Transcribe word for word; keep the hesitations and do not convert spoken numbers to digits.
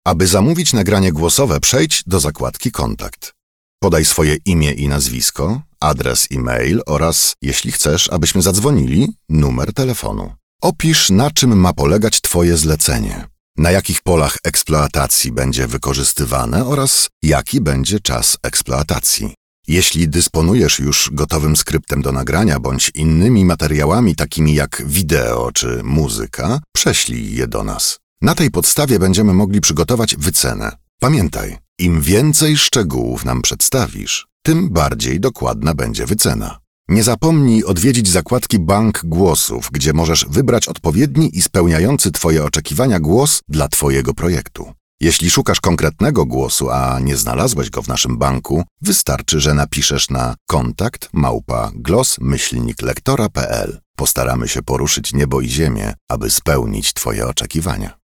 Aby zamówić nagranie głosowe, przejdź do zakładki Kontakt. Podaj swoje imię i nazwisko, adres e-mail oraz, jeśli chcesz, abyśmy zadzwonili, numer telefonu. Opisz, na czym ma polegać Twoje zlecenie, na jakich polach eksploatacji będzie wykorzystywane oraz jaki będzie czas eksploatacji. Jeśli dysponujesz już gotowym skryptem do nagrania bądź innymi materiałami takimi jak wideo czy muzyka, prześlij je do nas. Na tej podstawie będziemy mogli przygotować wycenę. Pamiętaj, im więcej szczegółów nam przedstawisz, tym bardziej dokładna będzie wycena. Nie zapomnij odwiedzić zakładki Bank Głosów, gdzie możesz wybrać odpowiedni i spełniający Twoje oczekiwania głos dla Twojego projektu. Jeśli szukasz konkretnego głosu, a nie znalazłeś go w naszym banku, wystarczy, że napiszesz na kontakt małpa głos myślnik lektora kropka p l. Postaramy się poruszyć niebo i ziemię, aby spełnić Twoje oczekiwania.